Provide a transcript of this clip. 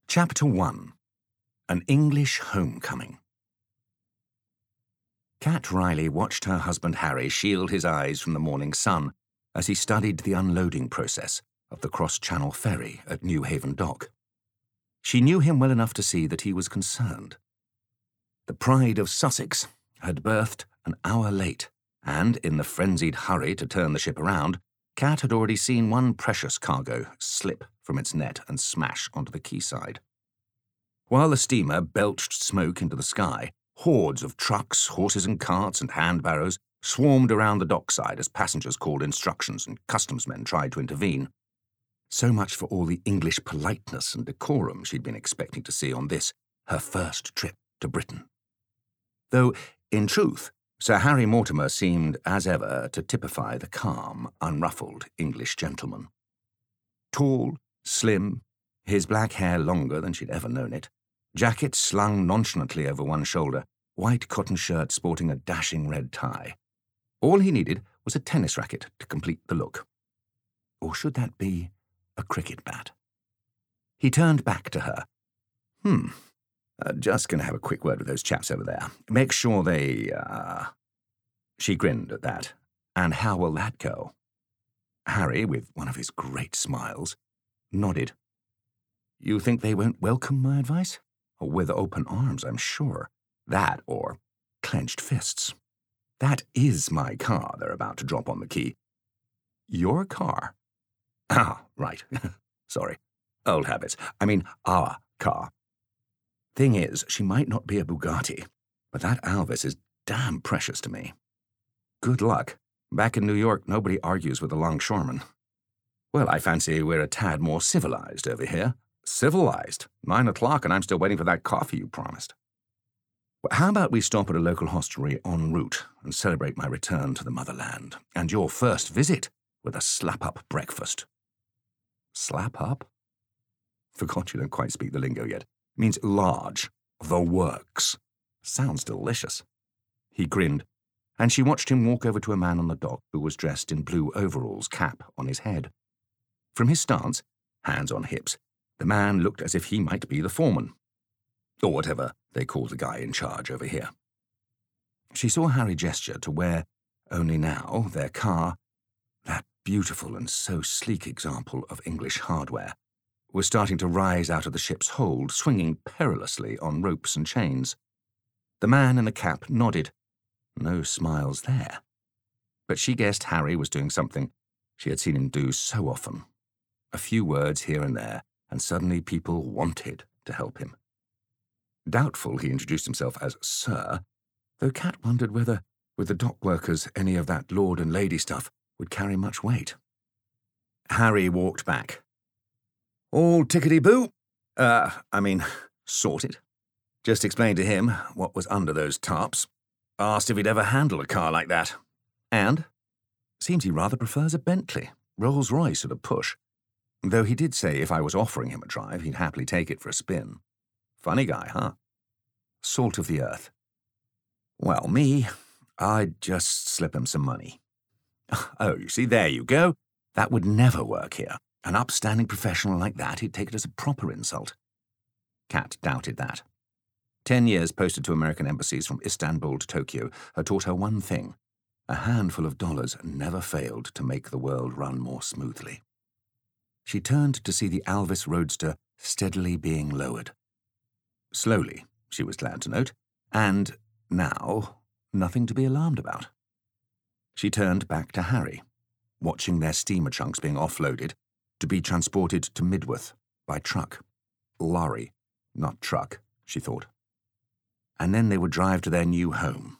Chapter 1. An English Homecoming. Cat Riley watched her husband Harry shield his eyes from the morning sun as he studied the unloading process of the cross-channel ferry at New Haven Dock. She knew him well enough to see that he was concerned. The Pride of Sussex had berthed an hour late, and in the frenzied hurry to turn the ship around, Cat had already seen one precious cargo slip from its net and smash onto the quayside. While the steamer belched smoke into the sky, hordes of trucks, horses and carts and hand barrows swarmed around the dockside as passengers called instructions and customs men tried to intervene. So much for all the English politeness and decorum she'd been expecting to see on this, her first trip to Britain. Though, in truth, Sir Harry Mortimer seemed, as ever, to typify the calm, unruffled English gentleman. Tall, slim, his black hair longer than she'd ever known it, jacket slung nonchalantly over one shoulder, white cotton shirt sporting a dashing red tie. All he needed was a tennis racket to complete the look. Or should that be a cricket bat? He turned back to her. Just going to have a quick word with those chaps over there. Make sure they, She grinned at that. And how will that go? Harry, with one of his great smiles, nodded. You think they won't welcome my advice? With open arms, I'm sure. That or clenched fists. That is my car they're about to drop on the quay. Your car? Ah, right. Sorry. Old habits. I mean, our car. Thing is, she might not be a Bugatti, but that Alvis is damn precious to me. Good luck. Back in New York, nobody argues with a longshoreman. Well, I fancy we're a tad more civilized over here. Civilized? 9 o'clock and I'm still waiting for that coffee you promised. Well, how about we stop at a local hostelry en route and celebrate my return to the motherland, and your first visit with a slap-up breakfast. Slap-up? Forgot you don't quite speak the lingo yet. It means large, the works. Sounds delicious. He grinned, and she watched him walk over to a man on the dock who was dressed in blue overalls, cap on his head. From his stance, hands on hips, the man looked as if he might be the foreman, or whatever they call the guy in charge over here. She saw Harry gesture to where, only now, their car, that beautiful and so sleek example of English hardware, was starting to rise out of the ship's hold, swinging perilously on ropes and chains. The man in the cap nodded. No smiles there. But she guessed Harry was doing something she had seen him do so often. A few words here and there, and suddenly people wanted to help him. Doubtful he introduced himself as Sir, though Cat wondered whether, with the dock workers, any of that lord and lady stuff would carry much weight. Harry walked back. All tickety-boo? Sorted. Just explained to him what was under those tarps. Asked if he'd ever handle a car like that. And? Seems he rather prefers a Bentley, Rolls-Royce at a push. Though he did say if I was offering him a drive, he'd happily take it for a spin. Funny guy, huh? Salt of the earth. Well, me, I'd just slip him some money. Oh, you see, there you go. That would never work here. An upstanding professional like that, he'd take it as a proper insult. Cat doubted that. 10 years posted to American embassies from Istanbul to Tokyo had taught her one thing. A handful of dollars never failed to make the world run more smoothly. She turned to see the Alvis Roadster steadily being lowered. Slowly, she was glad to note, and, now, nothing to be alarmed about. She turned back to Harry, watching their steamer chunks being offloaded to be transported to Midworth by truck. Lorry, not truck, she thought. And then they would drive to their new home,